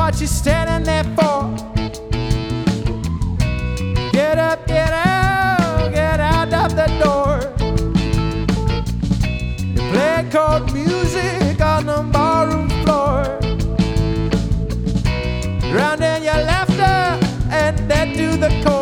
what you're standing there for. Get up, get out of the door. You play cold music on the ballroom floor, drowning your laughter and then to the core.